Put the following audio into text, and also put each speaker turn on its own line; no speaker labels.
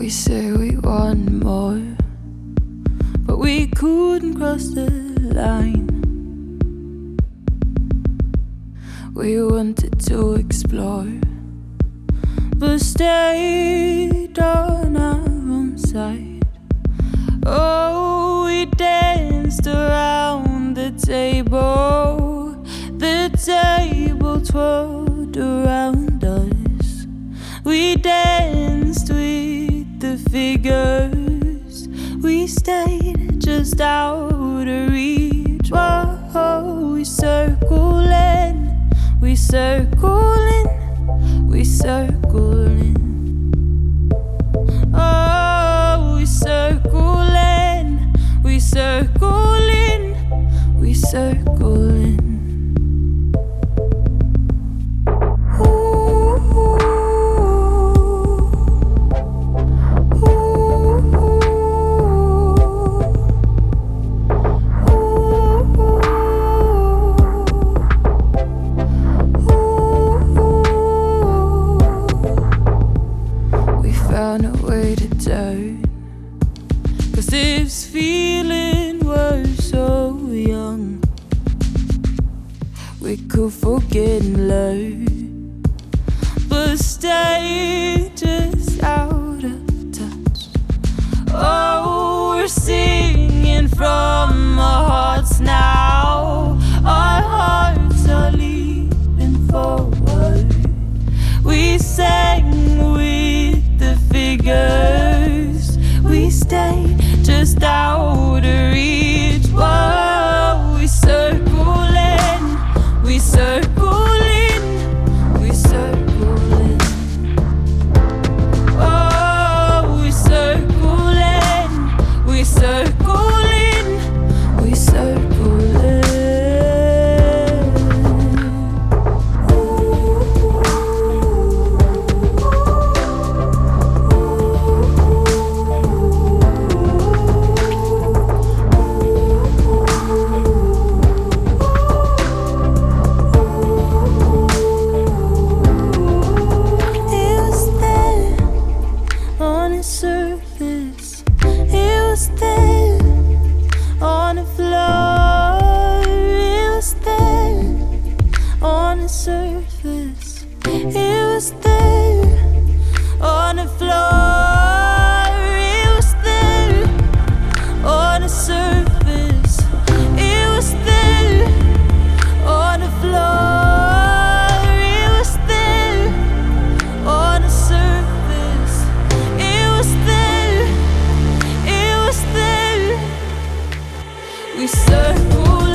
We say we want more, but we couldn't cross the line. We wanted to explore, but stayed on our own side. Oh, we danced around the table twirled around us. We danced with the figures, we stayed just out of reach. Whoa, we circling, we circling, we circling. Oh, we circling, we circling, we circling. Found a way to turn, 'cause this feeling was so young. We could forget and learn, but stay just out of touch. Oh, we're singing from our hearts now. Our hearts are leaping forward. We sang with the figures, we stay just out of reach. Whoa, we circling, we circling, we circling. Oh, we circling, we circling, we circling. Surface, it was there on the floor. It was there on the surface. It was there on the floor. It was there on the surface. It was there on the floor. It was there on the surface. We circle.